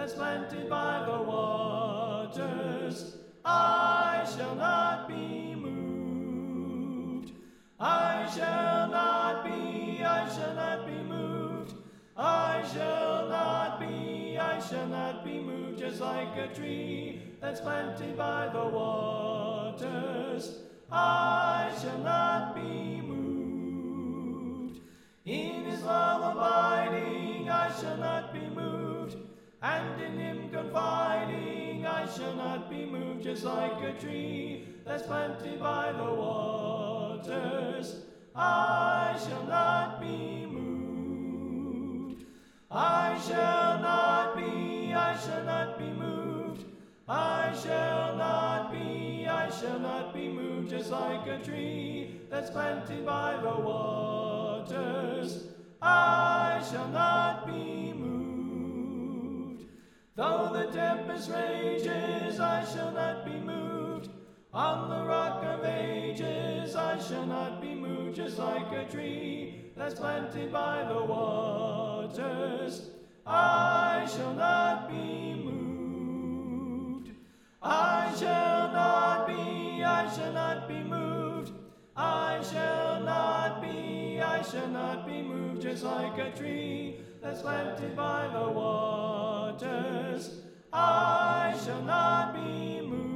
that's planted by the waters. I shall not be moved. I shall not be moved. I shall not be moved, just like a tree that's planted by the waters. I shall not be moved. In his love abiding, I shall not be moved. And in him confiding, I shall not be moved, just like a tree that's planted by the waters. I shall not be moved. I shall not be moved. I shall not be moved, just like a tree that's planted by the waters. I shall not be moved. Though the tempest rages, I shall not be moved. On the rock of ages, I shall not be moved, just like a tree that's planted by the waters. I shall not be moved. I shall not be moved. I shall not be moved, just like a tree that's planted by the waters. I shall not be moved.